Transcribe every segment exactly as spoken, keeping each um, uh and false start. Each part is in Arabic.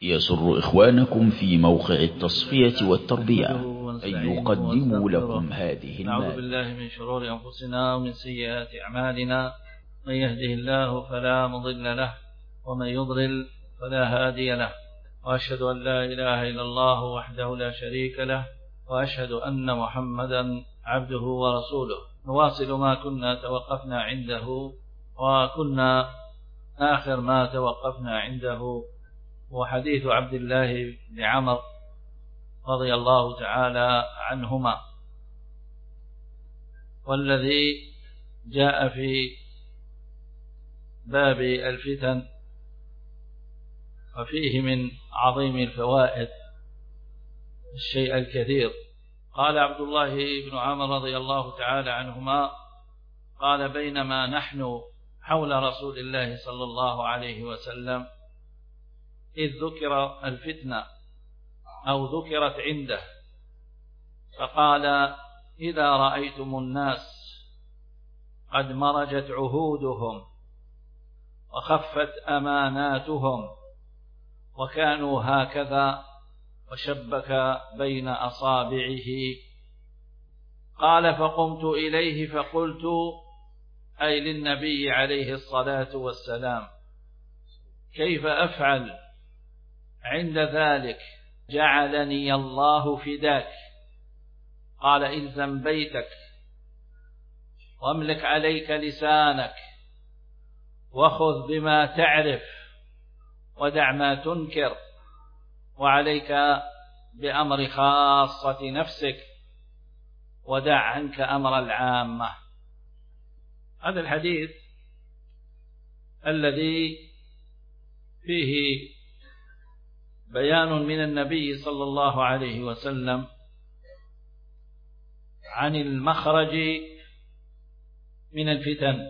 يسر إخوانكم في موقع التصفية والتربية أن يقدموا لكم هذه المادة. نعوذ بالله من شرور أنفسنا ومن سيئات أعمالنا، من يهده الله فلا مضل له ومن يضلل فلا هادي له، وأشهد أن لا إله إلا الله وحده لا شريك له، وأشهد أن محمدا عبده ورسوله. نواصل ما كنا توقفنا عنده، وكنا آخر ما توقفنا عنده وحديث عبد الله بن عمر رضي الله تعالى عنهما، والذي جاء في باب الفتن، وفيه من عظيم الفوائد الشيء الكثير. قال عبد الله بن عمر رضي الله تعالى عنهما قال: بينما نحن حول رسول الله صلى الله عليه وسلم إذ ذكر الفتنة أو ذكرت عنده، فقال: إذا رأيتم الناس قد مرجت عهودهم وخفت أماناتهم وكانوا هكذا، وشبك بين أصابعه. قال: فقمت إليه فقلت، أي للنبي عليه الصلاة والسلام: كيف أفعل عند ذلك؟ جعلني الله فداك. قال: إلزم بيتك واملك عليك لسانك وخذ بما تعرف ودع ما تنكر، وعليك بأمر خاصة نفسك ودع عنك أمر العامة. هذا الحديث الذي فيه بيان من النبي صلى الله عليه وسلم عن المخرج من الفتن،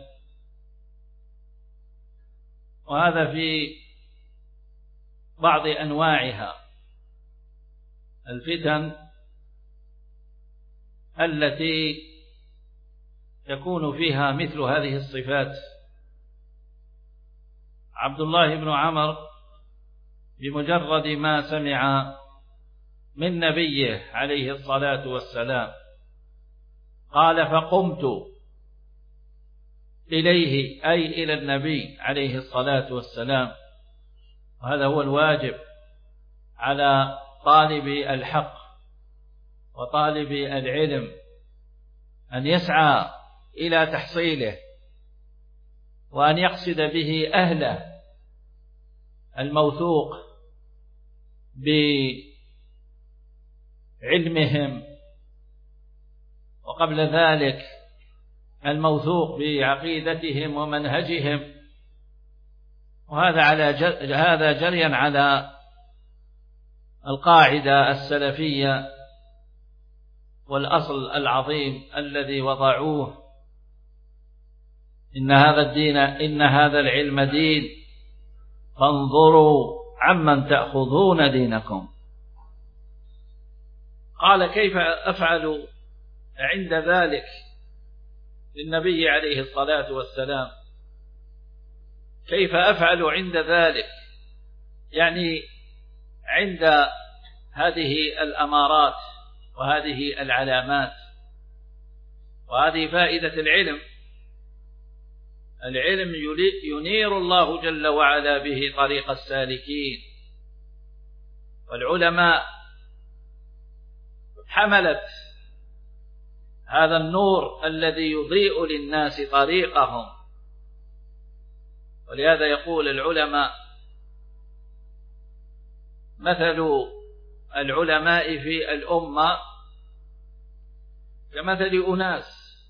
وهذا في بعض أنواعها، الفتن التي يكون فيها مثل هذه الصفات. عبد الله بن عمر بمجرد ما سمع من نبيه عليه الصلاة والسلام قال: فقمت إليه، أي إلى النبي عليه الصلاة والسلام. وهذا هو الواجب على طالب الحق وطالب العلم، أن يسعى إلى تحصيله، وأن يقصد به أهله الموثوق بعلمهم، وقبل ذلك الموثوق بعقيدتهم ومنهجهم، وهذا على جر... هذا جريا على القاعدة السلفية والأصل العظيم الذي وضعوه: إن هذا الدين إن هذا العلم دين، فانظروا عمن تأخذون دينكم. قال: كيف أفعل عند ذلك؟ للنبي عليه الصلاة والسلام: كيف أفعل عند ذلك؟ يعني عند هذه الأمارات وهذه العلامات. وهذه فائدة العلم. العلم ينير الله جل وعلا به طريق السالكين، والعلماء حملت هذا النور الذي يضيء للناس طريقهم. ولهذا يقول العلماء: مثل العلماء في الأمة كمثل أناس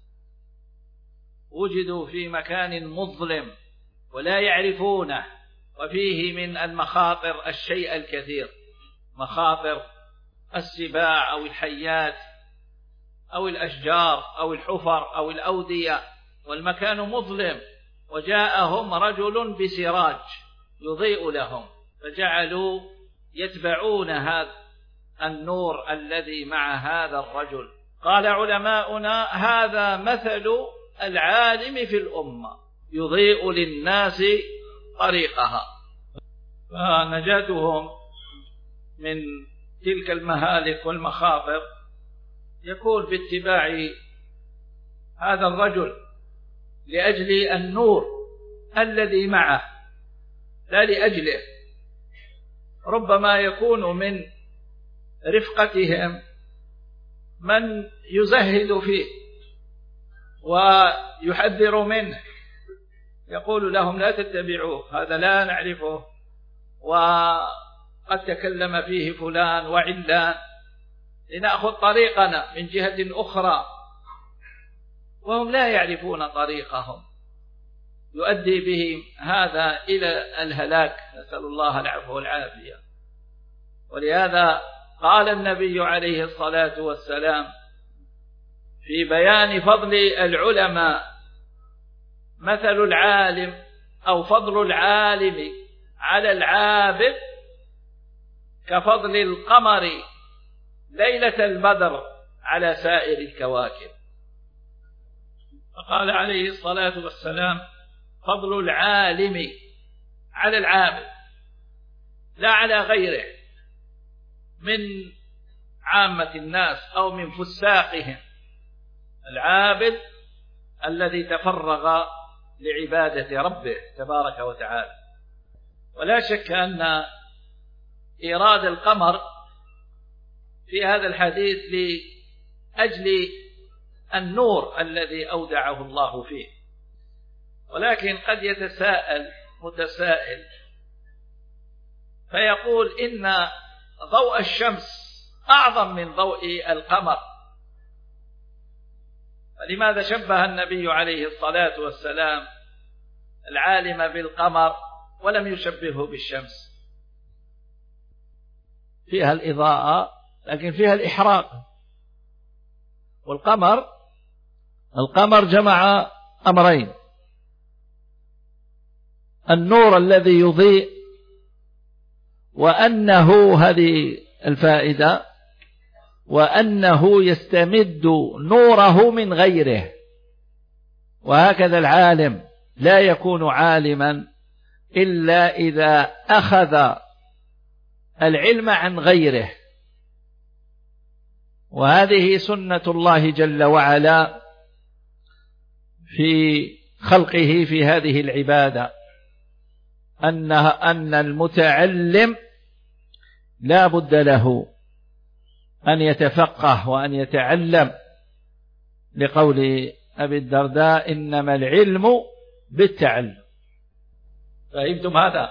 وجدوا في مكان مظلم ولا يعرفونه، وفيه من المخاطر الشيء الكثير، مخاطر السباع أو الحيات أو الأشجار أو الحفر أو الأودية، والمكان مظلم، وجاءهم رجل بسراج يضيء لهم، فجعلوا يتبعون هذا النور الذي مع هذا الرجل. قال علماؤنا: هذا مثل العالم في الأمة، يضيء للناس طريقها. فنجاتهم من تلك المهالك والمخاطر يكون باتباع هذا الرجل لأجل النور الذي معه لا لأجله. ربما يكون من رفقتهم من يزهد فيه ويحذر منه، يقول لهم لا تتبعوه، هذا لا نعرفه، وقد تكلم فيه فلان وعلان، لنأخذ طريقنا من جهة أخرى، وهم لا يعرفون طريقهم، يؤدي بهم هذا إلى الهلاك، نسأل الله العفو والعافية. ولهذا قال النبي عليه الصلاة والسلام في بيان فضل العلماء: مثل العالم أو فضل العالم على العابد كفضل القمر ليلة البدر على سائر الكواكب. فقال عليه الصلاة والسلام: فضل العالم على العابد، لا على غيره من عامة الناس أو من فساقهم. العابد الذي تفرغ لعبادة ربه تبارك وتعالى. ولا شك أن إيراد القمر في هذا الحديث لأجل النور الذي أودعه الله فيه. ولكن قد يتساءل متسائل فيقول إن ضوء الشمس أعظم من ضوء القمر، فلماذا شبه النبي عليه الصلاة والسلام العالم بالقمر ولم يشبهه بالشمس؟ فيها الإضاءة لكن فيها الإحراق. والقمر القمر جمع أمرين: النور الذي يضيء، وأنه هذه الفائدة، وأنه يستمد نوره من غيره. وهكذا العالم لا يكون عالما إلا إذا أخذ العلم عن غيره. وهذه سنة الله جل وعلا في خلقه في هذه العبادة، أنها أن المتعلم لا بد له أن يتفقه وأن يتعلم، لقول أبي الدرداء: إنما العلم بالتعلم. فهمتم هذا؟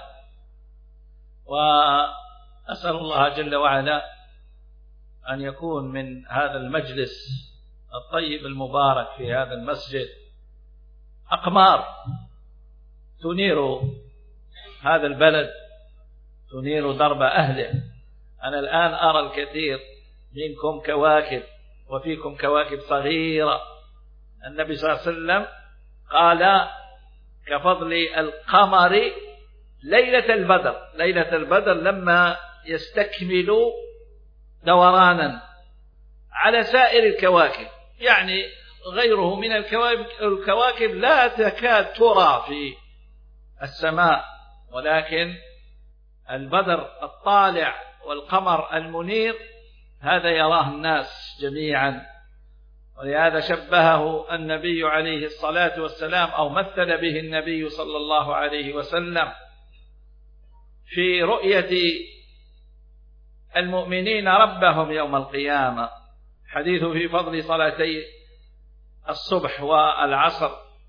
وأسأل الله جل وعلا أن يكون من هذا المجلس الطيب المبارك في هذا المسجد أقمار تنير هذا البلد، تنير درب أهله. أنا الآن أرى الكثير منكم كواكب، وفيكم كواكب صغيرة. النبي صلى الله عليه وسلم قال: كفضل القمر ليلة البدر. ليلة البدر لما يستكمل دورانا على سائر الكواكب، يعني غيره من الكواكب لا تكاد ترى في السماء، ولكن البدر الطالع والقمر المنير هذا يراه الناس جميعا. ولهذا شبهه النبي عليه الصلاة والسلام، أو مثل به النبي صلى الله عليه وسلم في رؤية المؤمنين ربهم يوم القيامة. حديث في فضل صلاتي الصبح والعصر: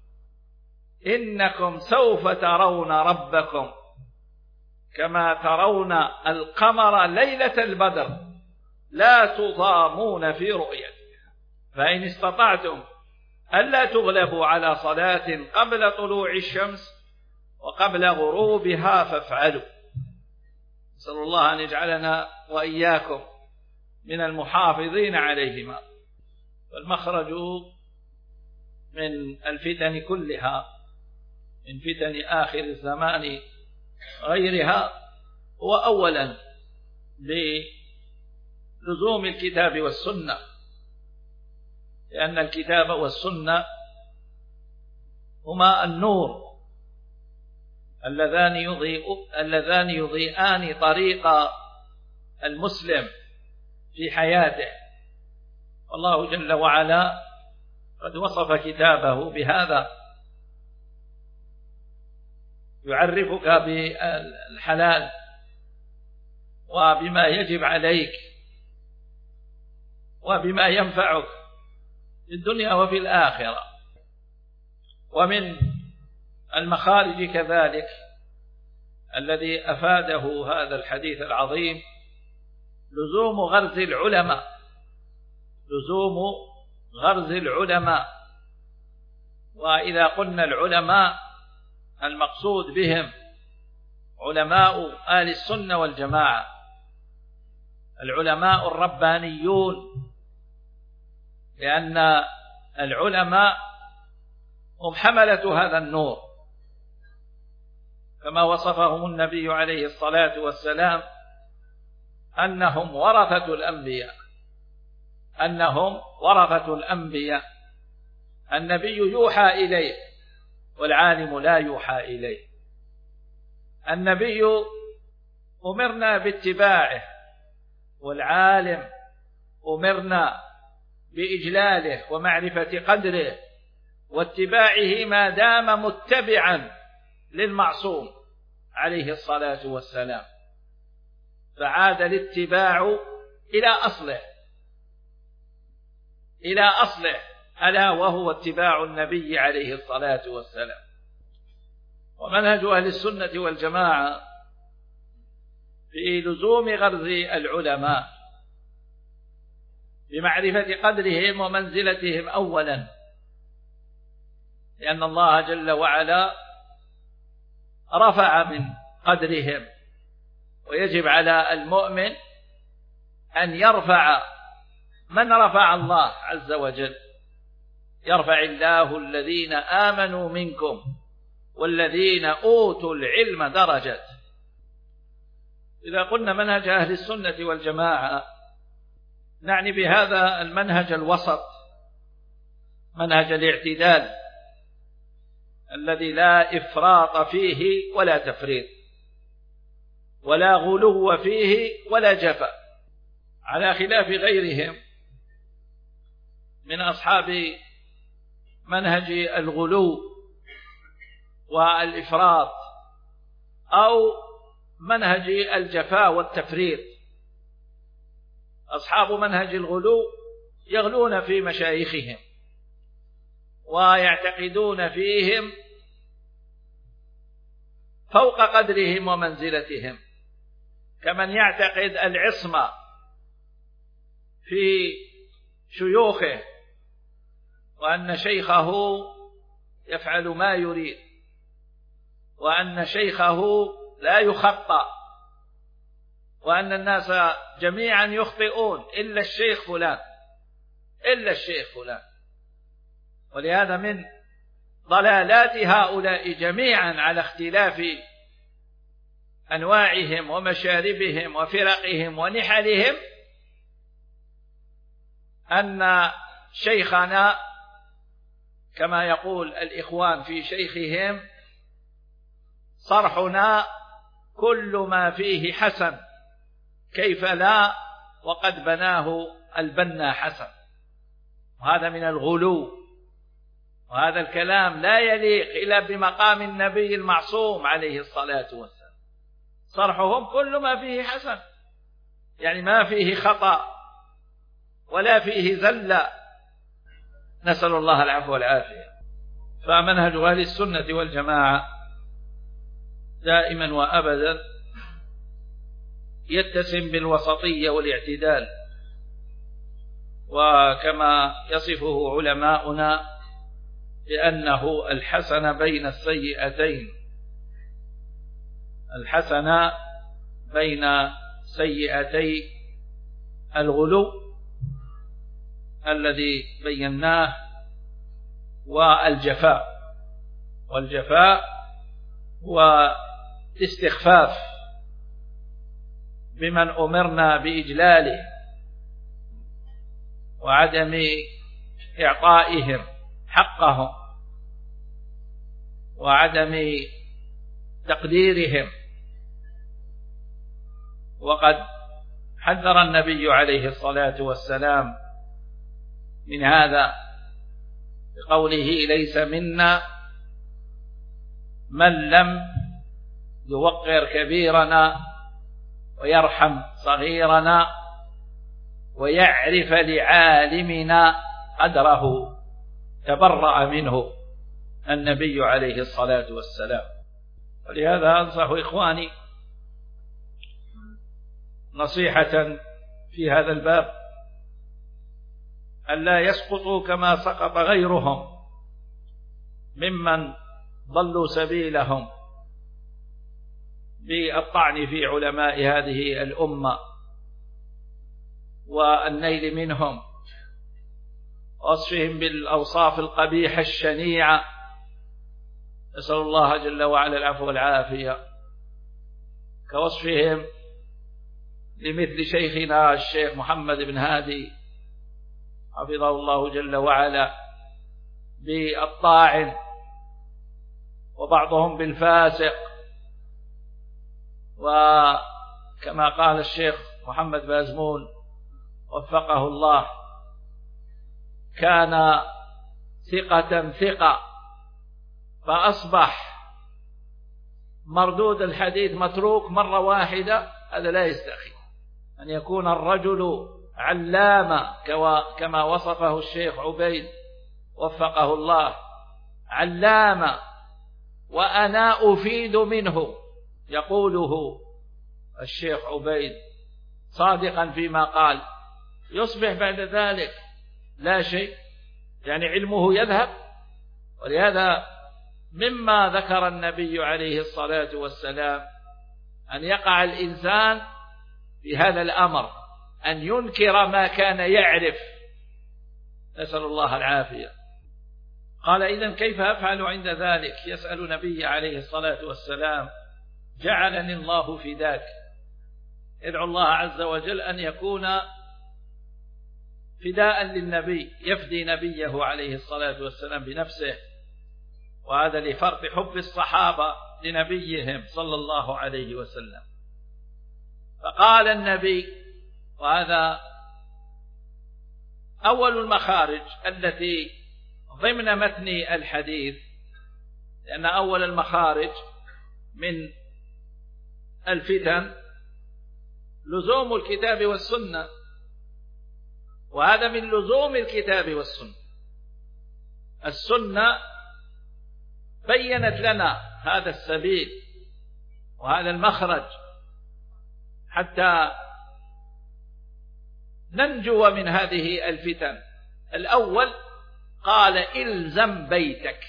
إنكم سوف ترون ربكم كما ترون القمر ليلة البدر لا تضامون في رؤيته، فإن استطعتم ألا تغلبوا على صلاة قبل طلوع الشمس وقبل غروبها فافعلوا. نسأل الله أن يجعلنا وإياكم من المحافظين عليهما. والمخرج من الفتن كلها، من فتن آخر الزمان غيرها، هو أولا بلزوم الكتاب والسنة، لأن الكتاب والسنة هما النور اللذان يضيء اللذان يضيئان طريق المسلم في حياته. والله جل وعلا قد وصف كتابه بهذا، يعرفك بالحلال وبما يجب عليك وبما ينفعك في الدنيا وفي الآخرة. ومن المخارج كذلك الذي أفاده هذا الحديث العظيم لزوم غرز العلماء، لزوم غرز العلماء. وإذا قلنا العلماء المقصود بهم علماء آل السنة والجماعة، العلماء الربانيون، لأن العلماء هم حملة هذا النور كما وصفهم النبي عليه الصلاة والسلام أنهم ورثة الأنبياء، أنهم ورثة الأنبياء. النبي يوحى إليه والعالم لا يوحى إليه. النبي أمرنا باتباعه والعالم أمرنا بإجلاله ومعرفة قدره واتباعه ما دام متبعا للمعصوم عليه الصلاة والسلام. فعاد الاتباع إلى أصله، إلى أصله، ألا وهو اتباع النبي عليه الصلاة والسلام. ومنهج أهل السنة والجماعة في لزوم غرز العلماء بمعرفة قدرهم ومنزلتهم أولا، لأن الله جل وعلا رفع من قدرهم، ويجب على المؤمن أن يرفع من رفع الله عز وجل. يرفع الله الذين آمنوا منكم والذين أوتوا العلم درجات. إذا قلنا منهج أهل السنة والجماعة نعني بهذا المنهج الوسط، منهج الاعتدال الذي لا إفراط فيه ولا تفريط، ولا غلو فيه ولا جفا، على خلاف غيرهم من أصحاب منهج الغلو والإفراط أو منهج الجفاء والتفريط. أصحاب منهج الغلو يغلون في مشايخهم ويعتقدون فيهم فوق قدرهم ومنزلتهم، كمن يعتقد العصمة في شيوخه وأن شيخه يفعل ما يريد، وأن شيخه لا يخطأ، وأن الناس جميعا يخطئون إلا الشيخ فلان، إلا الشيخ فلان. ولهذا من ضلالات هؤلاء جميعا على اختلاف أنواعهم ومشاربهم وفرقهم ونحلهم أن شيخنا كما يقول الإخوان في شيخهم صرحنا كل ما فيه حسن، كيف لا وقد بناه البنا حسن. وهذا من الغلو، وهذا الكلام لا يليق إلا بمقام النبي المعصوم عليه الصلاة والسلام. صرحهم كل ما فيه حسن، يعني ما فيه خطأ ولا فيه زلة، نسأل الله العفو والعافية. فمنهج أهل السنة والجماعة دائما وأبدا يتسم بالوسطية والاعتدال، وكما يصفه علماؤنا بأنه الحسن بين السيئتين، الحسن بين سيئتي الغلو الذي بيناه والجفاء. والجفاء هو الاستخفاف بمن أمرنا بإجلاله وعدم إعطائهم حقهم وعدم تقديرهم. وقد حذر النبي عليه الصلاة والسلام من هذا بقوله: ليس منا من لم يوقر كبيرنا ويرحم صغيرنا ويعرف لعالمنا قدره. تبرأ منه النبي عليه الصلاة والسلام. ولهذا أنصح إخواني نصيحة في هذا الباب ألا يسقطوا كما سقط غيرهم ممن ضلوا سبيلهم بالطعن في علماء هذه الأمة والنيل منهم ووصفهم بالأوصاف القبيحة الشنيعة. نسأل الله جل وعلا العفو والعافية، كوصفهم لمثل شيخنا الشيخ محمد بن هادي حفظه الله جل وعلا بالطاعن، وبعضهم بالفاسق. وكما قال الشيخ محمد بازمون وفقه الله: كان ثقة ثقة فأصبح مردود الحديث متروك مرة واحدة. هذا لا يستحي أن يكون الرجل علامة كما وصفه الشيخ عبيد وفقه الله، علامة وأنا أفيد منه، يقوله الشيخ عبيد صادقا فيما قال، يصبح بعد ذلك لا شيء، يعني علمه يذهب. ولهذا مما ذكر النبي عليه الصلاة والسلام أن يقع الإنسان في هذا الأمر، أن ينكر ما كان يعرف، نسأل الله العافية. قال: إذن كيف أفعل عند ذلك؟ يسأل نبي عليه الصلاة والسلام: جعلني الله فداك. ادعو الله عز وجل أن يكون فداء للنبي، يفدي نبيه عليه الصلاة والسلام بنفسه. وهذا لفرط حب الصحابة لنبيهم صلى الله عليه وسلم. فقال النبي، وهذا أول المخارج التي ضمن متن الحديث، لأن أول المخارج من الفتن لزوم الكتاب والسنة، وهذا من لزوم الكتاب والسنة. السنة بينت لنا هذا السبيل وهذا المخرج حتى ننجو من هذه الفتن. الأول قال: إلزم بيتك،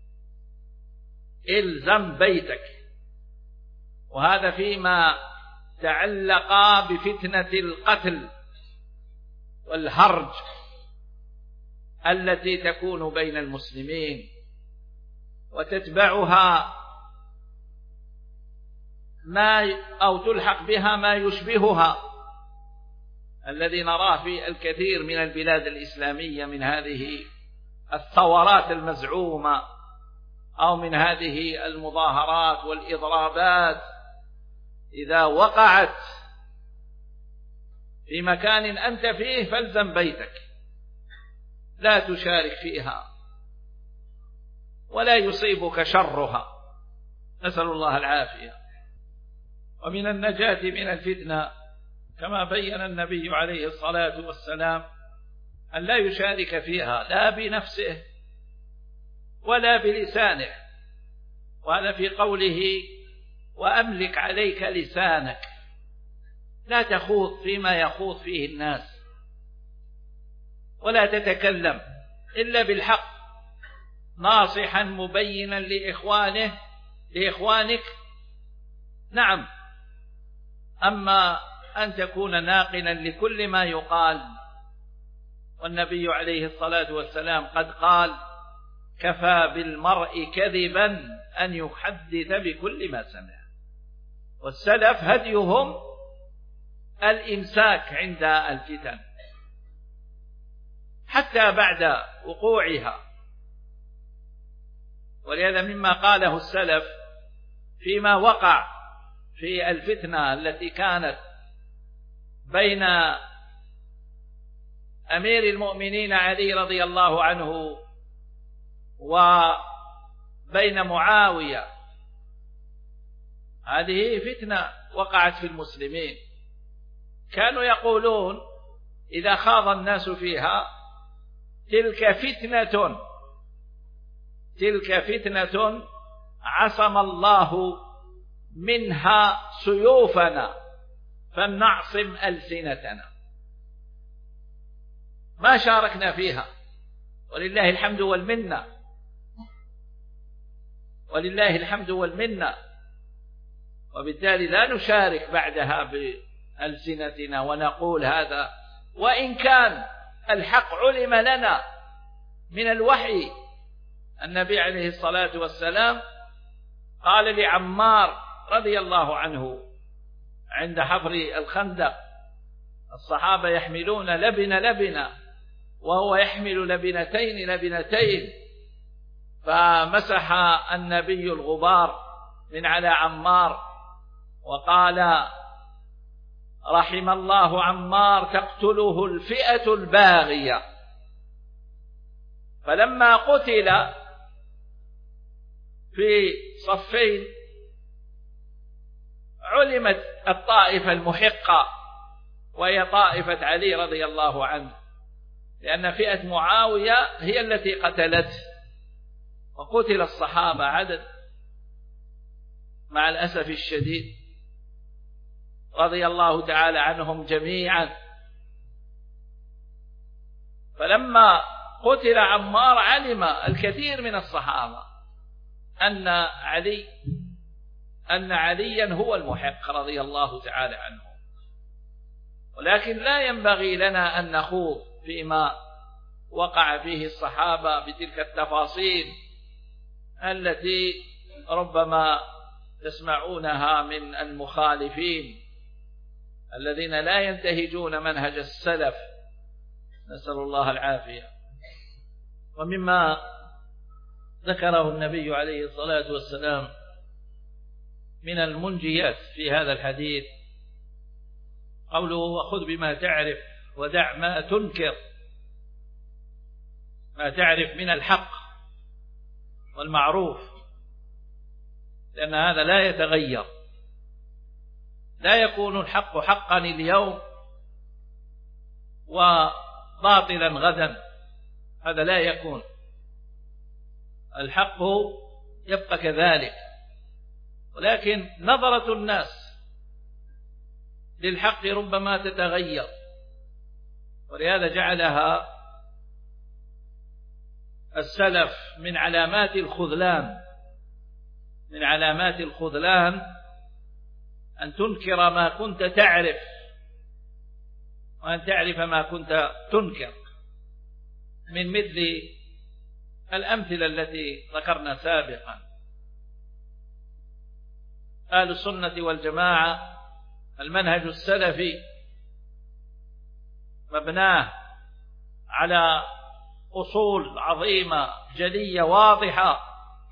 إلزم بيتك. وهذا فيما تعلق بفتنة القتل والهرج التي تكون بين المسلمين وتتبعها ما أو تلحق بها ما يشبهها، الذي نراه في الكثير من البلاد الإسلامية من هذه الثورات المزعومة أو من هذه المظاهرات والإضرابات. إذا وقعت في مكان أنت فيه فالزم بيتك، لا تشارك فيها ولا يصيبك شرها، نسأل الله العافية. ومن النجاة من الفتنة كما بين النبي عليه الصلاة والسلام أن لا يشارك فيها لا بنفسه ولا بلسانه. وهذا في قوله: وأملك عليك لسانك، لا تخوض فيما يخوض فيه الناس، ولا تتكلم إلا بالحق، ناصحا مبينا لإخوانه لإخوانك. نعم، أما أن تكون ناقلا لكل ما يقال، والنبي عليه الصلاة والسلام قد قال: كفى بالمرء كذبا أن يحدث بكل ما سمع. والسلف هديهم الإمساك عند الفتن حتى بعد وقوعها. ولهذا مما قاله السلف فيما وقع في الفتنة التي كانت بين أمير المؤمنين علي رضي الله عنه وبين معاوية. هذه فتنة وقعت في المسلمين، كانوا يقولون إذا خاض الناس فيها تلك فتنة تلك فتنة عصم الله منها سيوفنا فلنعصم ألسنتنا. ما شاركنا فيها ولله الحمد والمنة، ولله الحمد والمنة، وبالتالي لا نشارك بعدها بألسنتنا ونقول هذا، وإن كان الحق علم لنا من الوحي. النبي عليه الصلاة والسلام قال لعمار رضي الله عنه عند حفر الخندق، الصحابة يحملون لبن لبنة وهو يحمل لبنتين لبنتين، فمسح النبي الغبار من على عمار وقال رحم الله عمار تقتله الفئة الباغية. فلما قتل في صفين علمت الطائفة المحقة وهي طائفة علي رضي الله عنه، لأن فئة معاوية هي التي قتلته، وقتل الصحابة عدد مع الأسف الشديد رضي الله تعالى عنهم جميعا. فلما قتل عمار علم الكثير من الصحابة أن علي أن عليا هو المحق رضي الله تعالى عنه، ولكن لا ينبغي لنا أن نخوض فيما وقع فيه الصحابة بتلك التفاصيل التي ربما تسمعونها من المخالفين الذين لا ينتهجون منهج السلف، نسأل الله العافية. ومما ذكره النبي عليه الصلاة والسلام من المنجيات في هذا الحديث قوله وخذ بما تعرف ودع ما تنكر، ما تعرف من الحق والمعروف، لأن هذا لا يتغير، لا يكون الحق حقا اليوم وباطلا غدا، هذا لا يكون، الحق يبقى كذلك، ولكن نظرة الناس للحق ربما تتغير، ولهذا جعلها السلف من علامات الخذلان، من علامات الخذلان أن تنكر ما كنت تعرف وأن تعرف ما كنت تنكر، من مثل الأمثلة التي ذكرنا سابقا. أهل السنة والجماعة المنهج السلفي مبناه على أصول عظيمة جلية واضحة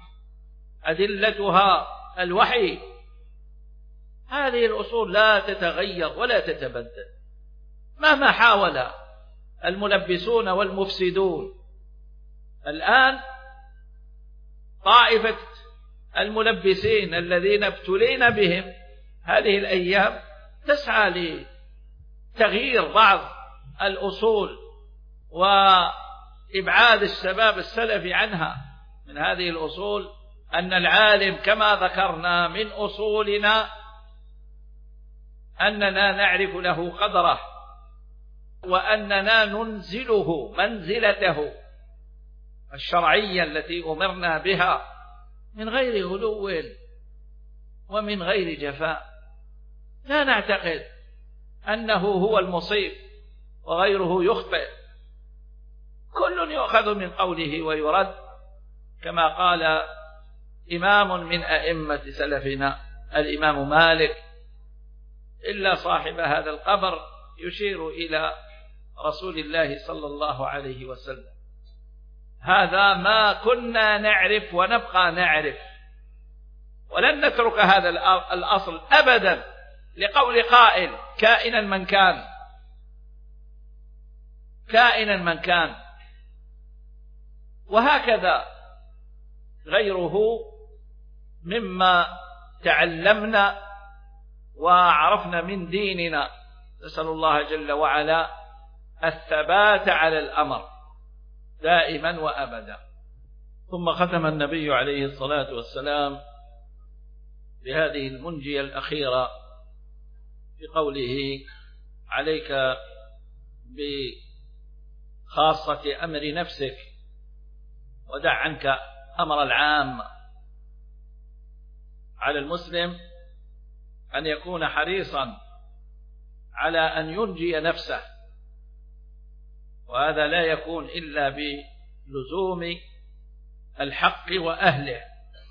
أدلتها الوحي، هذه الأصول لا تتغير ولا تتبدل مهما حاول الملبسون والمفسدون. الآن طائفة الملبسين الذين ابتلينا بهم هذه الأيام تسعى لتغيير بعض الأصول وإبعاد الشباب السلفي عنها. من هذه الأصول أن العالم كما ذكرنا من أصولنا أننا نعرف له قدره، وأننا ننزله منزلته الشرعية التي أمرنا بها من غير غلو ومن غير جفاء. لا نعتقد أنه هو المصيب وغيره يخطئ، كل يؤخذ من قوله ويرد، كما قال إمام من أئمة سلفنا الإمام مالك إلا صاحب هذا القبر يشير إلى رسول الله صلى الله عليه وسلم. هذا ما كنا نعرف ونبقى نعرف، ولن نترك هذا الأصل أبدا لقول قائل كائنا من كان، كائنا من كان. وهكذا غيره مما تعلمنا وعرفنا من ديننا. نسأل الله جل وعلا الثبات على الأمر دائما وأبدا. ثم ختم النبي عليه الصلاة والسلام بهذه المنجية الأخيرة بقوله: عليك بخاصة أمر نفسك ودع عنك أمر العام. على المسلم أن يكون حريصا على أن ينجي نفسه، وهذا لا يكون إلا بلزوم الحق وأهله.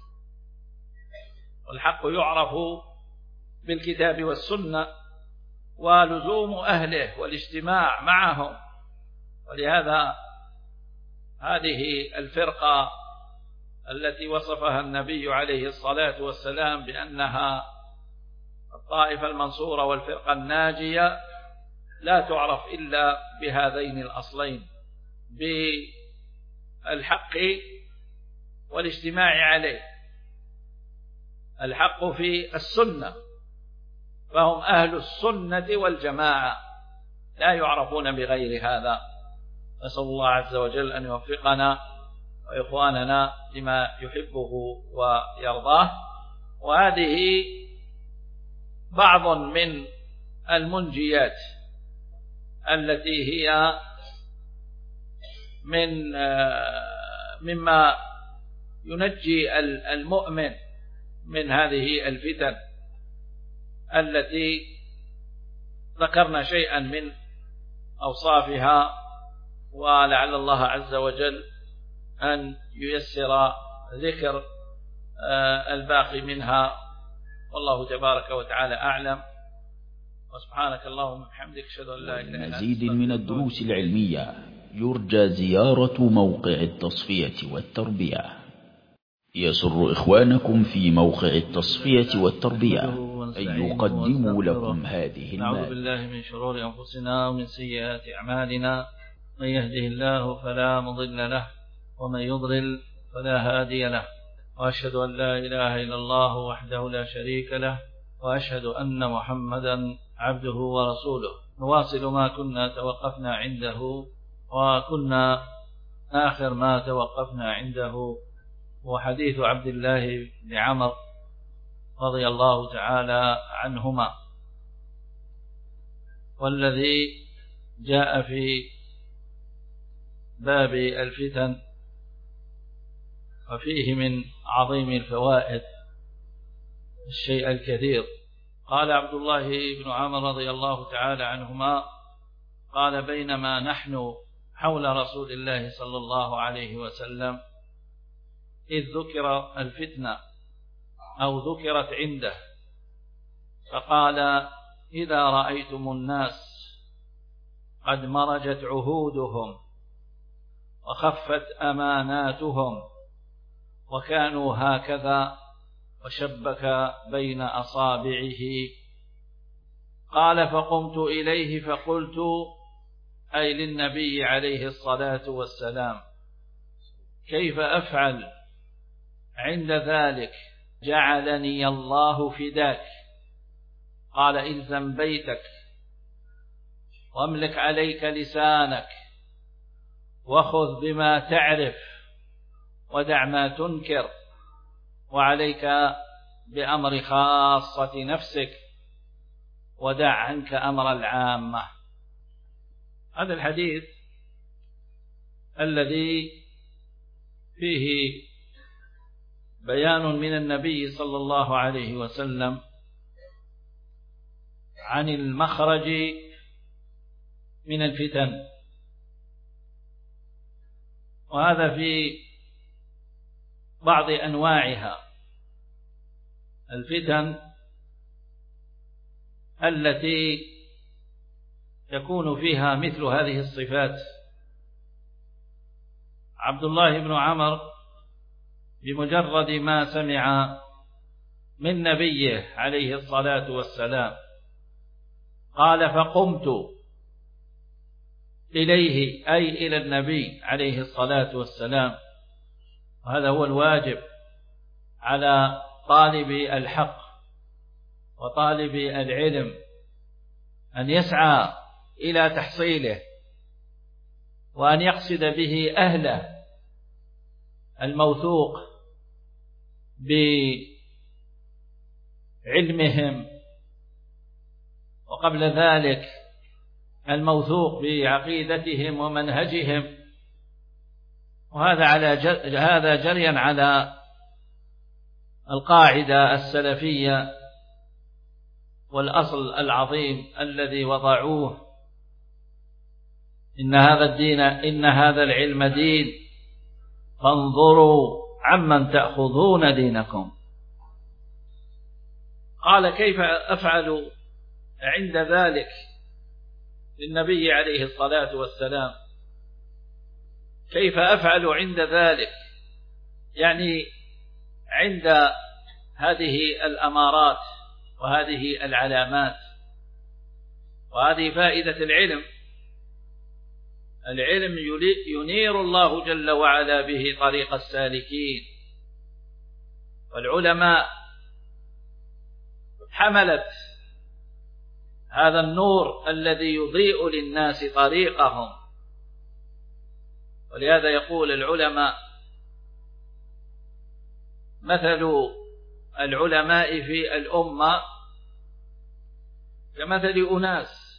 والحق يعرف بالكتاب والسنة، ولزوم أهله والاجتماع معهم. ولهذا هذه الفرقة التي وصفها النبي عليه الصلاة والسلام بأنها الطائفة المنصورة والفرقة الناجية لا تعرف إلا بهذين الأصلين: بالحق والاجتماع عليه. الحق في السنة، فهم أهل السنة والجماعة، لا يعرفون بغير هذا. نسأل الله عز وجل أن يوفقنا وإخواننا لما يحبه ويرضاه. وهذه بعض من المنجيات التي هي من مما ينجي المؤمن من هذه الفتن التي ذكرنا شيئا من أوصافها، ولعل الله عز وجل أن ييسر ذكر الباقي منها. والله تبارك وتعالى أعلم. وسبحانك اللهم وبحمدك أشهد أن لا إله إلا أنت. مزيد من الدروس العلمية يرجى زيارة موقع التصفية والتربية. يسر إخوانكم في موقع التصفية والتربية أن يقدموا لكم هذه المادة. نعوذ بالله من شرور أنفسنا ومن سيئات أعمالنا، من يهده الله فلا مضل له ومن يضلل فلا هادي له، وأشهد أن لا إله إلا الله وحده لا شريك له، وأشهد أن محمدا عبده ورسوله. نواصل ما كنا توقفنا عنده، وكنا آخر ما توقفنا عنده وحديث عبد الله بن عمرو رضي الله تعالى عنهما، والذي جاء في باب الفتن، وفيه من عظيم الفوائد الشيء الكثير. قال عبد الله بن عمرو رضي الله تعالى عنهما: قال: بينما نحن حول رسول الله صلى الله عليه وسلم إذ ذكر الفتنة أو ذكرت عنده، فقال: إذا رأيتم الناس قد مرجت عهودهم وخفت أماناتهم وكانوا هكذا، وشبك بين أصابعه، قال: فقمت إليه فقلت، أي للنبي عليه الصلاة والسلام: كيف أفعل عند ذلك؟ جعلني الله فداك. قال: إلزم بيتك واملك عليك لسانك وخذ بما تعرف ودع ما تنكر، وعليك بأمر خاصة نفسك ودع عنك أمر العامة. هذا الحديث الذي فيه بيان من النبي صلى الله عليه وسلم عن المخرج من الفتن، وهذا في بعض أنواعها. الفتن التي يكون فيها مثل هذه الصفات. عبد الله بن عمرو بمجرد ما سمع من نبيه عليه الصلاة والسلام قال فقمت إليه أي إلى النبي عليه الصلاة والسلام. وهذا هو الواجب على طالب الحق وطالب العلم، أن يسعى إلى تحصيله وأن يقصد به أهله الموثوق بعلمهم، وقبل ذلك الموثوق بعقيدتهم ومنهجهم، وهذا على هذا جريا على القاعدة السلفية والأصل العظيم الذي وضعوه: إن هذا الدين إن هذا العلم دين فانظروا عمن تأخذون دينكم. قال كيف أفعل عند ذلك للنبي عليه الصلاة والسلام؟ كيف أفعل عند ذلك؟ يعني عند هذه الأمارات وهذه العلامات. وهذه فائدة العلم. العلم ينير الله جل وعلا به طريق السالكين، والعلماء حملت هذا النور الذي يضيء للناس طريقهم. ولهذا يقول العلماء: مثل العلماء في الأمة كمثل أناس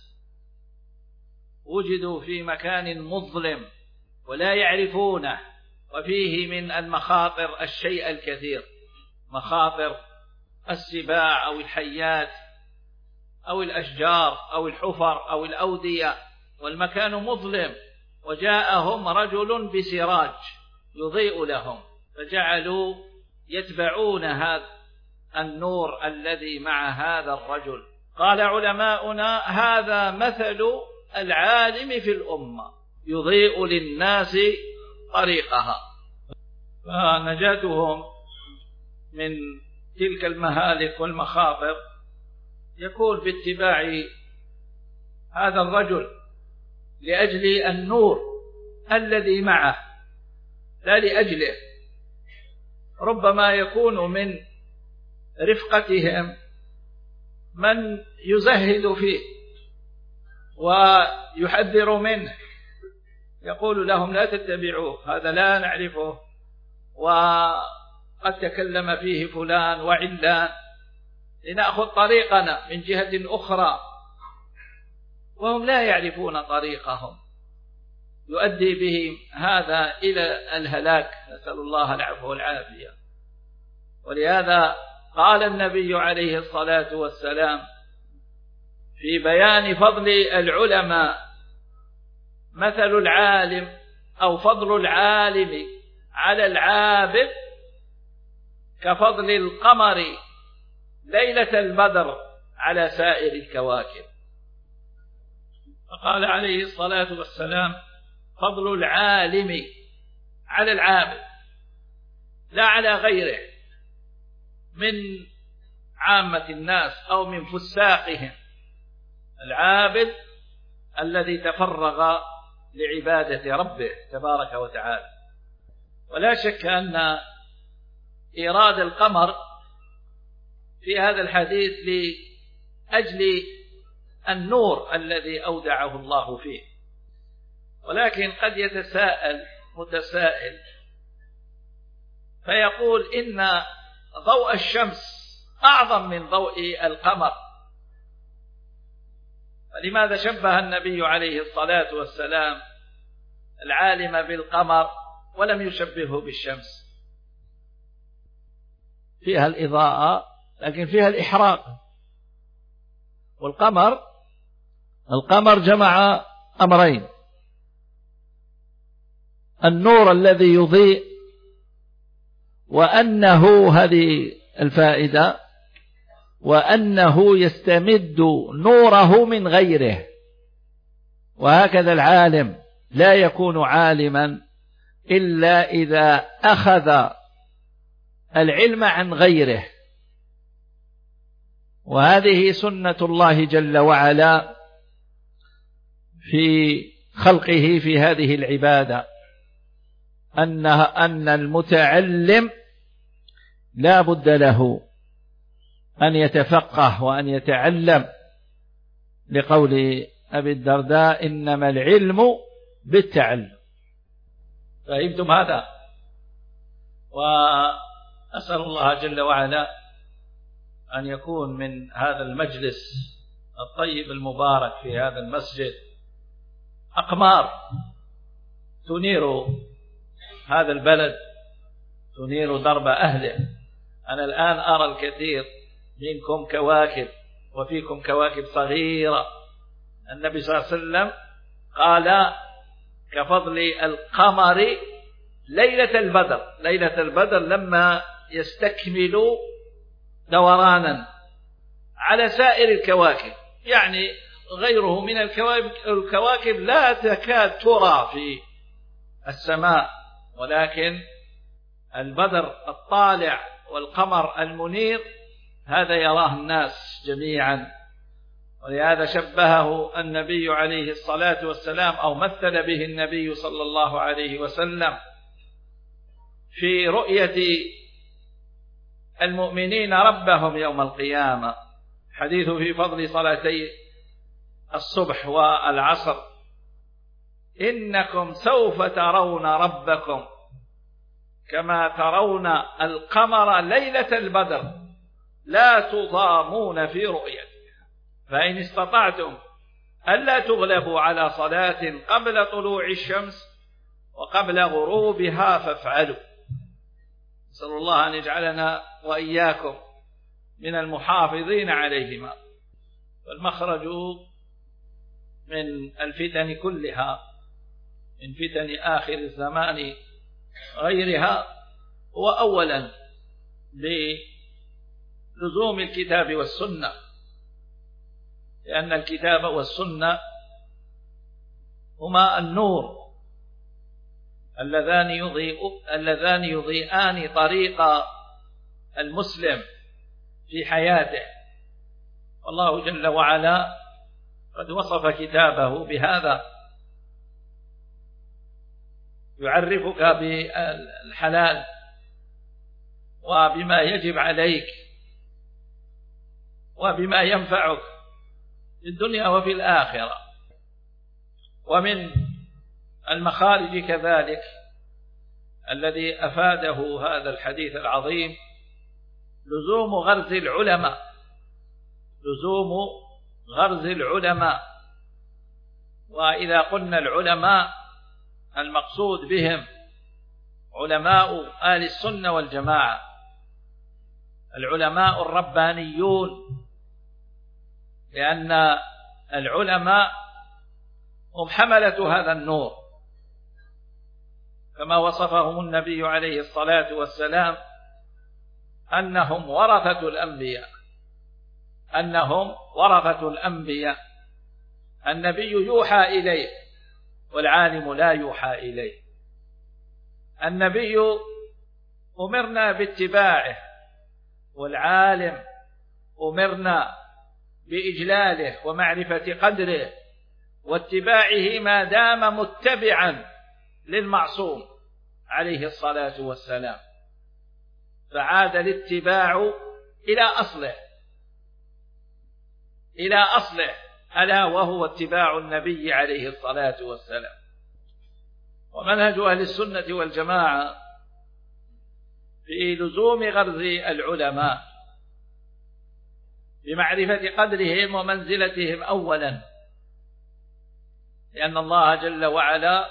وجدوا في مكان مظلم ولا يعرفونه، وفيه من المخاطر الشيء الكثير، مخاطر السباع أو الحيات أو الأشجار أو الحفر أو الأودية، والمكان مظلم، وجاءهم رجل بسراج يضيء لهم، فجعلوا يتبعون هذا النور الذي مع هذا الرجل. قال علماؤنا: هذا مثل العالم في الأمة يضيء للناس طريقها. فنجاتهم من تلك المهالك والمخاطر يكون باتباع هذا الرجل لأجل النور الذي معه لا لأجله. ربما يكون من رفقتهم من يزهد فيه ويحذر منه، يقول لهم: لا تتبعوه، هذا لا نعرفه، وقد تكلم فيه فلان وعلان، لنأخذ طريقنا من جهة أخرى، وهم لا يعرفون طريقهم، يؤدي بهم هذا إلى الهلاك، نسأل الله العفو والعافية. ولهذا قال النبي عليه الصلاة والسلام في بيان فضل العلماء: مثل العالم أو فضل العالم على العابد كفضل القمر ليلة البدر على سائر الكواكب. فقال عليه الصلاة والسلام: فضل العالم على العابد، لا على غيره من عامة الناس أو من فساقهم. العابد الذي تفرغ لعبادة ربه تبارك وتعالى. ولا شك أن إيراد القمر في هذا الحديث لأجل النور الذي أودعه الله فيه. ولكن قد يتساءل متسائل فيقول: إن ضوء الشمس أعظم من ضوء القمر، فلماذا شبه النبي عليه الصلاة والسلام العالم بالقمر ولم يشبهه بالشمس؟ فيها الإضاءة لكن فيها الإحراق. والقمر القمر جمع أمرين: النور الذي يضيء، وأنه هذه الفائدة، وأنه يستمد نوره من غيره. وهكذا العالم لا يكون عالما إلا إذا أخذ العلم عن غيره. وهذه سنة الله جل وعلا في خلقه في هذه العبادة، أنها أن المتعلم لا بد له أن يتفقه وأن يتعلم، لقول أبي الدرداء: إنما العلم بالتعلم. فهمتم هذا؟ وأسأل الله جل وعلا أن يكون من هذا المجلس الطيب المبارك في هذا المسجد أقمار تنير هذا البلد، تنير درب أهله. أنا الآن أرى الكثير منكم كواكب، وفيكم كواكب صغيرة. النبي صلى الله عليه وسلم قال: كفضل القمر ليلة البدر. ليلة البدر لما يستكمل دورانا على سائر الكواكب، يعني غيره من الكواكب لا تكاد ترى في السماء، ولكن البدر الطالع والقمر المنير هذا يراه الناس جميعا. ولهذا شبهه النبي عليه الصلاة والسلام، أو مثل به النبي صلى الله عليه وسلم في رؤية المؤمنين ربهم يوم القيامة. حديث في فضل صلاتي الصبح والعصر: إنكم سوف ترون ربكم كما ترون القمر ليلة البدر لا تضامون في رؤيته، فإن استطعتم ألا تغلبوا على صلاة قبل طلوع الشمس وقبل غروبها فافعلوا. نسأل الله أن يجعلنا وإياكم من المحافظين عليهما. والمخرج من الفتن كلها، من فتن آخر الزمان غيرها، هو أولا بلزوم الكتاب والسنة، لأن الكتاب والسنة هما النور اللذان يضيء اللذان يضيئان طريق المسلم في حياته. والله جل وعلا قد وصف كتابه بهذا، يعرفك بالحلال وبما يجب عليك وبما ينفعك في الدنيا وفي الآخرة. ومن المخارج كذلك الذي أفاده هذا الحديث العظيم لزوم غرز العلماء، لزوم غرز العلماء. وإذا قلنا العلماء المقصود بهم علماء آل السنة والجماعة، العلماء الربانيون، لأن العلماء هم حملة هذا النور، كما وصفهم النبي عليه الصلاة والسلام أنهم ورثة الأنبياء، أنهم ورثة الأنبياء. النبي يوحى إليه والعالم لا يوحى إليه. النبي أمرنا باتباعه والعالم أمرنا بإجلاله ومعرفة قدره واتباعه ما دام متبعا للمعصوم عليه الصلاة والسلام. فعاد الاتباع إلى أصله، إلى أصله، ألا وهو اتباع النبي عليه الصلاة والسلام. ومنهج أهل السنة والجماعة في لزوم غرز العلماء بمعرفة قدرهم ومنزلتهم أولا، لأن الله جل وعلا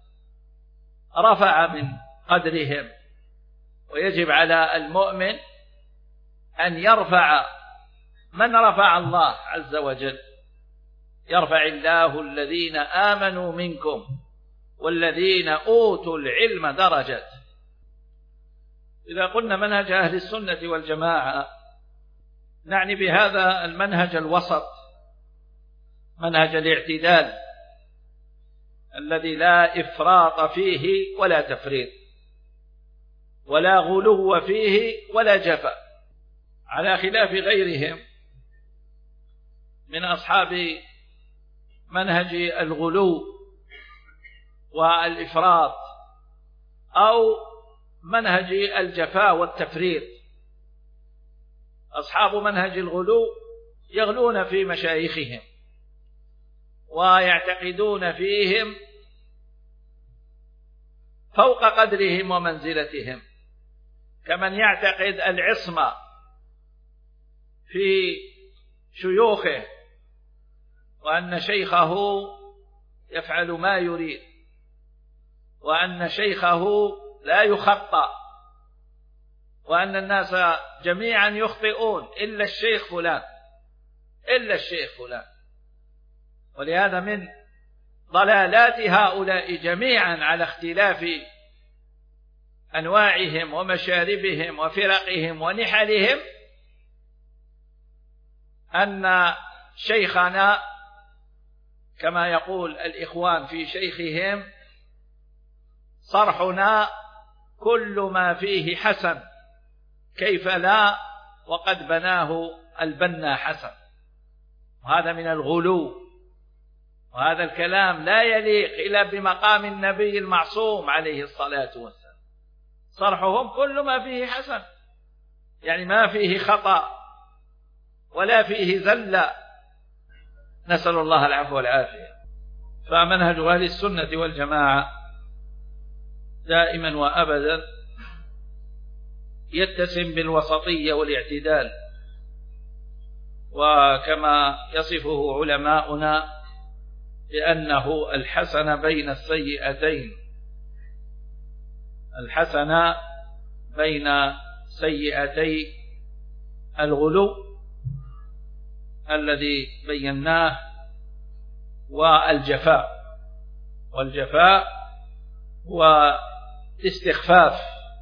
رفع من قدرهم، ويجب على المؤمن أن يرفع من رفع الله عز وجل. يرفع الله الذين آمنوا منكم والذين أوتوا العلم درجات. إذا قلنا منهج أهل السنة والجماعة نعني بهذا المنهج الوسط، منهج الاعتدال الذي لا إفراط فيه ولا تفريط، ولا غلو فيه ولا جفا، على خلاف غيرهم من أصحاب منهج الغلو والإفراط أو منهج الجفاء والتفريط. أصحاب منهج الغلو يغلون في مشايخهم ويعتقدون فيهم فوق قدرهم ومنزلتهم، كمن يعتقد العصمة في شيوخه وأن شيخه يفعل ما يريد، وأن شيخه لا يخطأ، وأن الناس جميعا يخطئون إلا الشيخ فلان إلا الشيخ فلان. ولهذا من ضلالات هؤلاء جميعا على اختلاف أنواعهم ومشاربهم وفرقهم ونحلهم أن شيخنا كما يقول الإخوان في شيخهم: صرحنا كل ما فيه حسن، كيف لا وقد بناه البنا حسن. وهذا من الغلو، وهذا الكلام لا يليق إلا بمقام النبي المعصوم عليه الصلاة والسلام. صرحهم كل ما فيه حسن، يعني ما فيه خطأ ولا فيه زلة، نسأل الله العفو والعافية. فمنهج أهل السنة والجماعة دائما وأبدا يتسم بالوسطية والاعتدال، وكما يصفه علماؤنا بأنه الحسن بين السيئتين، الحسن بين سيئتي الغلو الذي بيناه والجفاء. والجفاء هو الاستخفاف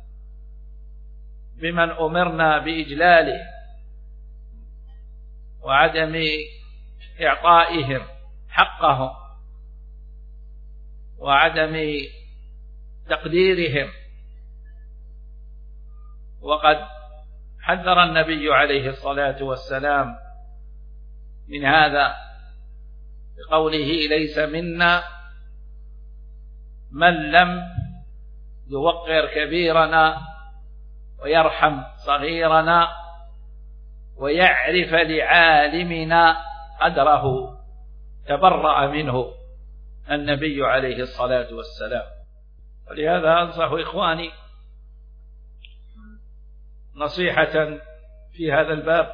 بمن أمرنا بإجلاله وعدم إعطائهم حقهم وعدم تقديرهم. وقد حذر النبي عليه الصلاة والسلام من هذا بقوله: ليس منا من لم يوقر كبيرنا ويرحم صغيرنا ويعرف لعالمنا قدره. تبرأ منه النبي عليه الصلاة والسلام. ولهذا أنصح إخواني نصيحة في هذا الباب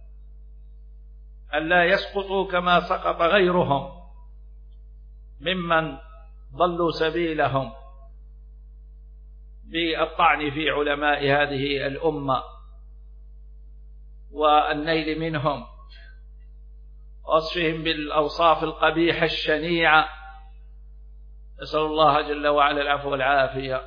ألا يسقطوا كما سقط غيرهم ممن ضلوا سبيلهم بالطعن في علماء هذه الأمة والنيل منهم، وصفهم بالأوصاف القبيحة الشنيعة. نسأل الله جل وعلا العفو والعافية،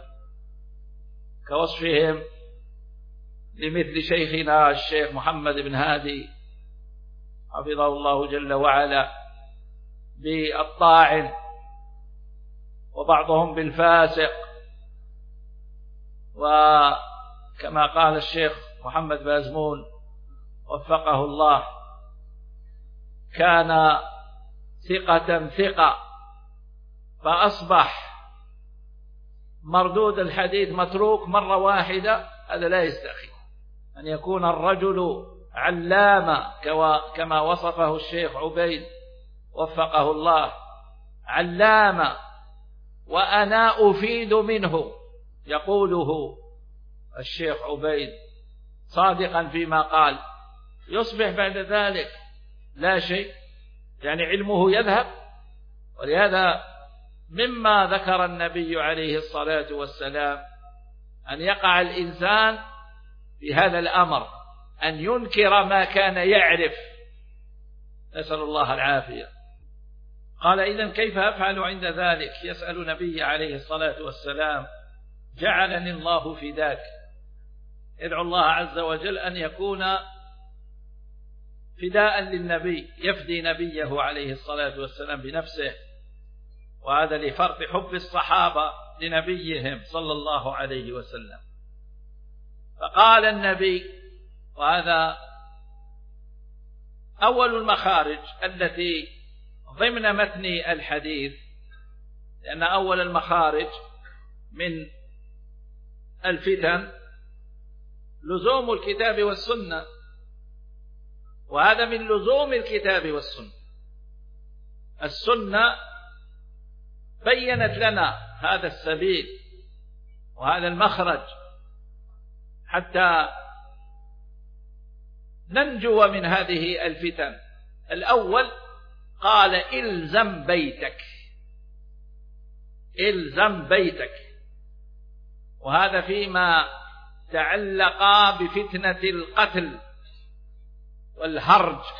كوصفهم لمثل شيخنا الشيخ محمد بن هادي حفظه الله جل وعلا بالطاعن، وبعضهم بالفاسق. وكما قال الشيخ محمد بازمون وفقه الله: كان ثقة ثقة فأصبح مردود الحديث متروك مرة واحدة. هذا لا يستقيم. أن يكون الرجل علامة كما وصفه الشيخ عبيد وفقه الله، علامة وأنا أفيد منه، يقوله الشيخ عبيد صادقا فيما قال، يصبح بعد ذلك لا شيء، يعني علمه يذهب. ولهذا مما ذكر النبي عليه الصلاة والسلام أن يقع الإنسان في هذا الأمر، أن ينكر ما كان يعرف، نسأل الله العافية. قال: إذن كيف أفعل عند ذلك؟ يسأل نبي عليه الصلاة والسلام: جعلني الله فداك. ادعو الله عز وجل أن يكون فداء للنبي، يفدي نبيه عليه الصلاة والسلام بنفسه. وهذا لفرط حب الصحابة لنبيهم صلى الله عليه وسلم. فقال النبي، وهذا أول المخارج التي ضمن متن الحديث، لأن أول المخارج من الفتن لزوم الكتاب والسنة، وهذا من لزوم الكتاب والسنة. السنة بيّنت لنا هذا السبيل وهذا المخرج حتى ننجو من هذه الفتن. الأول قال إلزم بيتك، إلزم بيتك، وهذا فيما تعلق بفتنة القتل والهرج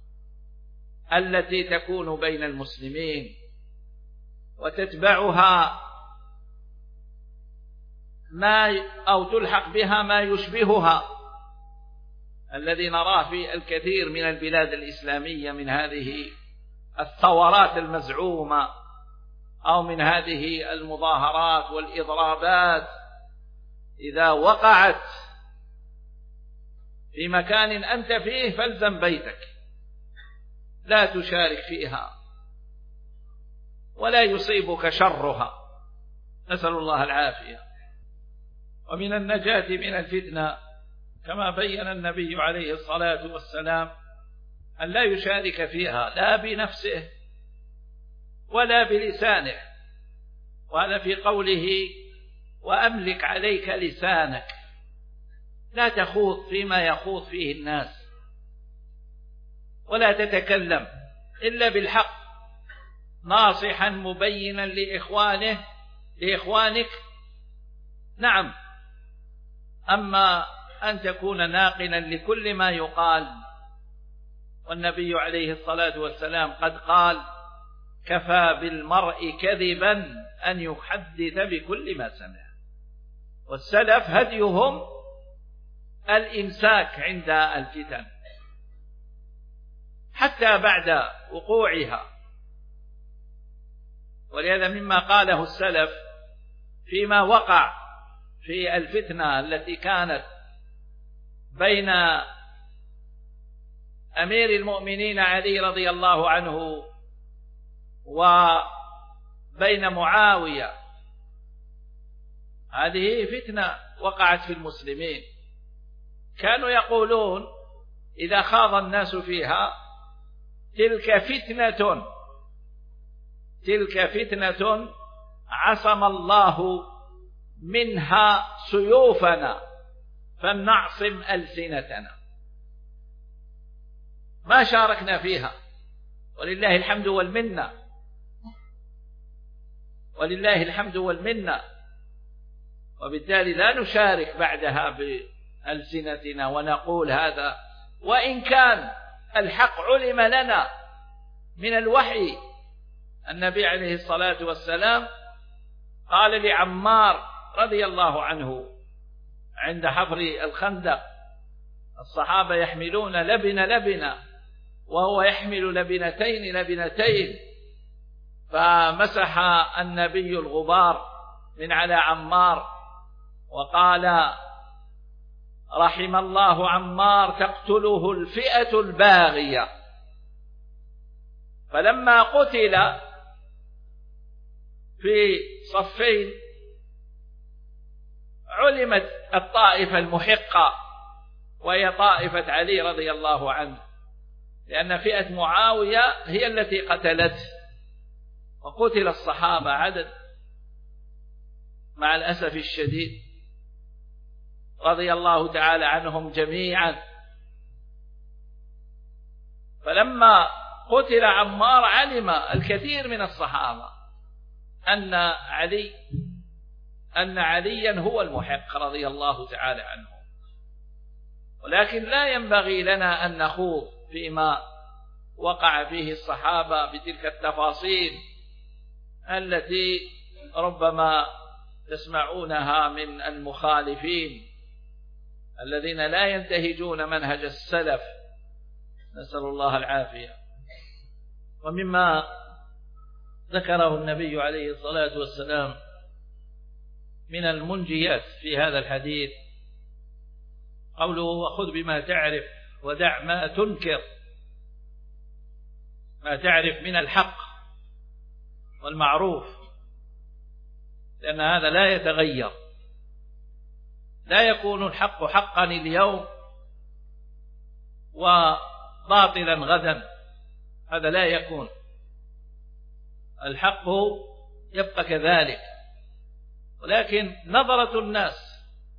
التي تكون بين المسلمين وتتبعها ما أو تلحق بها ما يشبهها، الذي نراه في الكثير من البلاد الإسلامية من هذه الثورات المزعومة أو من هذه المظاهرات والإضرابات. إذا وقعت في مكان أنت فيه فالزم بيتك، لا تشارك فيها ولا يصيبك شرها، نسأل الله العافية. ومن النجاة من الفتنة كما بين النبي عليه الصلاة والسلام أن لا يشارك فيها لا بنفسه ولا بلسانه، وهذا في قوله وأملك عليك لسانك، لا تخوض فيما يخوض فيه الناس، ولا تتكلم إلا بالحق، ناصحا مبينا لإخوانه لإخوانك. نعم، أما أن تكون ناقلا لكل ما يقال، والنبي عليه الصلاة والسلام قد قال كفى بالمرء كذبا أن يحدث بكل ما سمع. والسلف هديهم الإمساك عند الفتن حتى بعد وقوعها. ولهذا مما قاله السلف فيما وقع في الفتنة التي كانت بين أمير المؤمنين علي رضي الله عنه وبين معاوية، هذه فتنة وقعت في المسلمين، كانوا يقولون إذا خاض الناس فيها تلك فتنة تلك فتنة عصم الله منها سيوفنا فلنعصم ألسنتنا. ما شاركنا فيها ولله الحمد والمنة، ولله الحمد والمنة، وبالتالي لا نشارك بعدها بألسنتنا ونقول هذا، وإن كان الحق علم لنا من الوحي. النبي عليه الصلاة والسلام قال لعمار رضي الله عنه عند حفر الخندق، الصحابة يحملون لبن لبنة وهو يحمل لبنتين لبنتين، فمسح النبي الغبار من على عمار وقال رحم الله عمار تقتله الفئة الباغية. فلما قتل في صفين علمت الطائفة المحقة وهي طائفة علي رضي الله عنه، لأن فئة معاوية هي التي قتلته، وقتل الصحابة عدد مع الأسف الشديد رضي الله تعالى عنهم جميعا. فلما قتل عمار علم الكثير من الصحابة أن علي أن عليا هو المحق رضي الله تعالى عنه، ولكن لا ينبغي لنا أن نخوض فيما وقع فيه الصحابة بتلك التفاصيل التي ربما تسمعونها من المخالفين الذين لا ينتهجون منهج السلف، نسأل الله العافية. ومما ذكره النبي عليه الصلاة والسلام من المنجيات في هذا الحديث قوله وخذ بما تعرف ودع ما تنكر ما تعرف من الحق والمعروف، لأن هذا لا يتغير. لا يكون الحق حقا اليوم وباطلا غدا، هذا لا يكون. الحق يبقى كذلك، ولكن نظرة الناس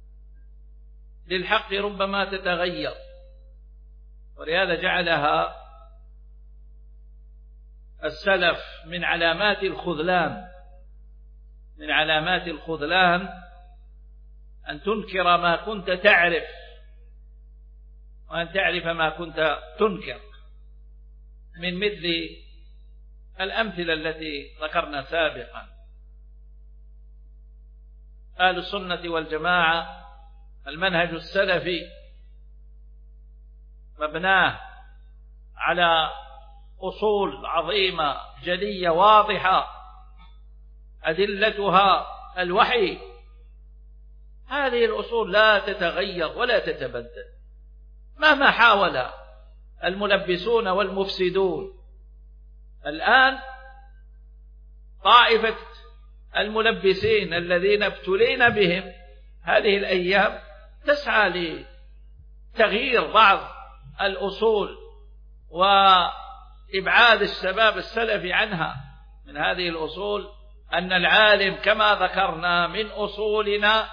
للحق ربما تتغير، ولهذا جعلها السلف من علامات الخذلان. من علامات الخذلان أن تنكر ما كنت تعرف، وأن تعرف ما كنت تنكر، من مثل الأمثلة التي ذكرنا سابقا. أهل السنة والجماعة المنهج السلفي مبناه على أصول عظيمة جلية واضحة أدلتها الوحي. هذه الأصول لا تتغير ولا تتبدل مهما حاول الملبسون والمفسدون. الآن طائفة الملبسين الذين ابتلينا بهم هذه الأيام تسعى لتغيير بعض الأصول وإبعاد الشباب السلفي عنها. من هذه الأصول أن العالم كما ذكرنا من أصولنا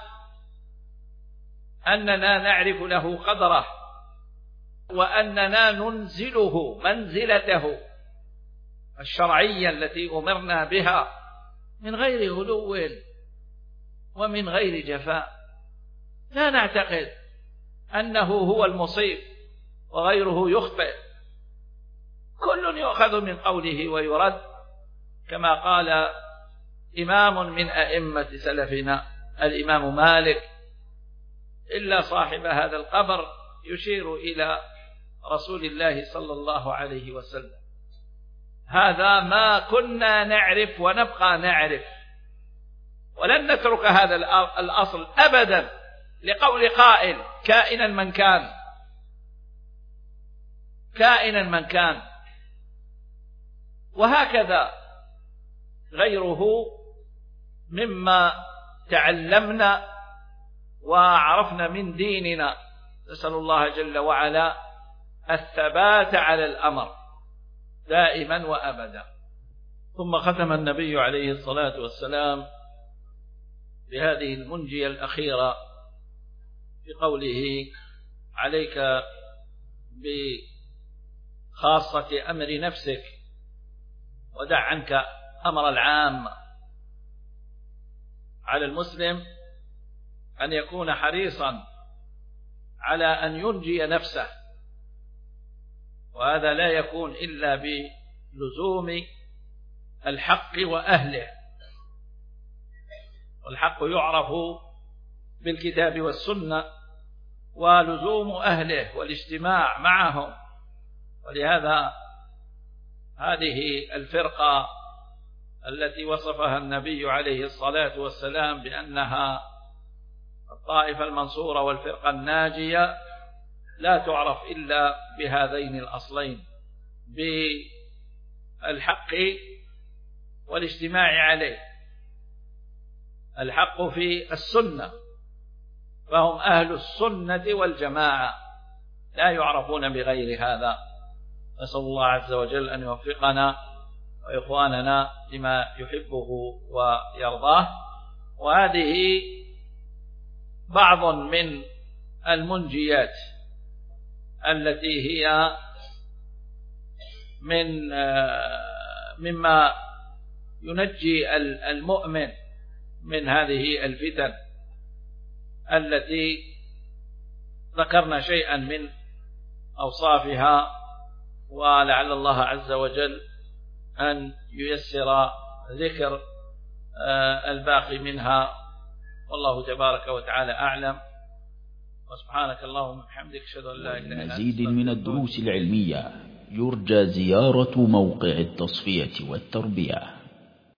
أننا نعرف له قدره، وأننا ننزله منزلته الشرعية التي أمرنا بها من غير غلو ومن غير جفاء. لا نعتقد أنه هو المصيب وغيره يخطئ، كل يؤخذ من قوله ويرد، كما قال إمام من أئمة سلفنا الإمام مالك: إلا صاحب هذا القبر يشير إلى رسول الله صلى الله عليه وسلم. هذا ما كنا نعرف ونبقى نعرف، ولن نترك هذا الأصل أبدا لقول قائل كائنا من كان، كائنا من كان. وهكذا غيره مما تعلمنا وعرفنا من ديننا. نسأل الله جل وعلا الثبات على الأمر دائما وأبدا. ثم ختم النبي عليه الصلاة والسلام بهذه المنجية الأخيرة بقوله: عليك بخاصة أمر نفسك ودع عنك أمر العام. على المسلم أن يكون حريصا على أن ينجي نفسه، وهذا لا يكون إلا بلزوم الحق وأهله. والحق يعرف بالكتاب والسنة، ولزوم أهله والاجتماع معهم. ولهذا هذه الفرقة التي وصفها النبي عليه الصلاة والسلام بأنها الطائفة المنصورة والفرقة الناجية لا تعرف إلا بهذين الأصلين: بالحق والاجتماع عليه. الحق في السنة، فهم أهل السنة والجماعة، لا يعرفون بغير هذا. نسأل الله عز وجل أن يوفقنا وإخواننا لما يحبه ويرضاه. وهذه بعض من المنجيات التي هي من مما ينجي المؤمن من هذه الفتن التي ذكرنا شيئا من أوصافها، ولعل الله عز وجل أن ييسر ذكر الباقي منها. والله تبارك وتعالى أعلم، وسبحانك اللهم وبحمدك أشهد أن لا إله إلا أنت. مزيد من الدروس العلمية يرجى زيارة موقع التصفية والتربية.